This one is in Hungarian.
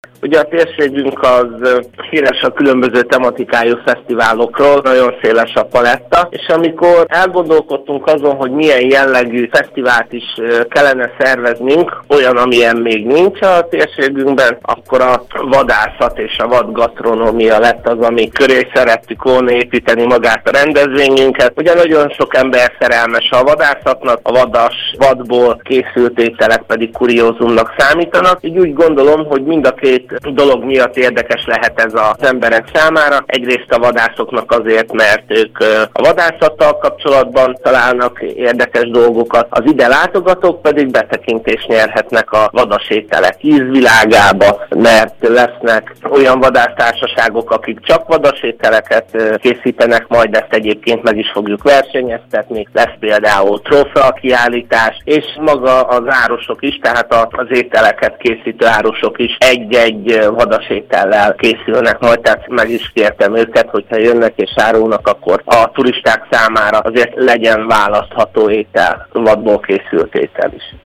Ugye a térségünk az híres a különböző tematikájú fesztiválokról, nagyon széles a paletta, és amikor elgondolkodtunk azon, hogy milyen jellegű fesztivált is kellene szerveznünk, olyan, amilyen még nincs a térségünkben, akkor a vadászat és a vadgasztronómia lett az, ami köré szerettük volna építeni magát a rendezvényünket. Ugye nagyon sok ember szerelmes a vadászatnak, a vadból készült ételek pedig kuriózumnak számítanak, így úgy gondolom, hogy mind a két dolog miatt érdekes lehet ez az emberek számára. Egyrészt a vadászoknak azért, mert ők a vadászattal kapcsolatban találnak érdekes dolgokat, az ide látogatók pedig betekintést nyerhetnek a vadasételek ízvilágába, mert lesznek olyan vadásztársaságok, akik csak vadasételeket készítenek, majd ezt egyébként meg is fogjuk versenyeztetni. Lesz például trófea kiállítás, és maga az árusok is, tehát az ételeket készítő árusok is egy-egy vadasétellel készülnek majd, tehát meg is kértem őket, hogyha jönnek és árulnak, akkor a turisták számára azért legyen választható étel, vadból készült étel is.